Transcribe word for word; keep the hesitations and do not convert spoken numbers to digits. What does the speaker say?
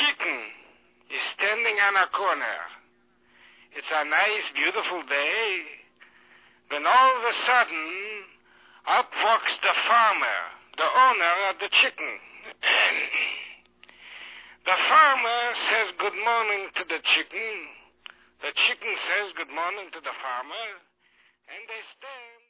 chicken is standing on a corner. It's a nice, beautiful day, when all of a sudden, up walks the farmer, the owner of the chicken. The farmer says good morning to the chicken. The chicken says good morning to the farmer, and they stand.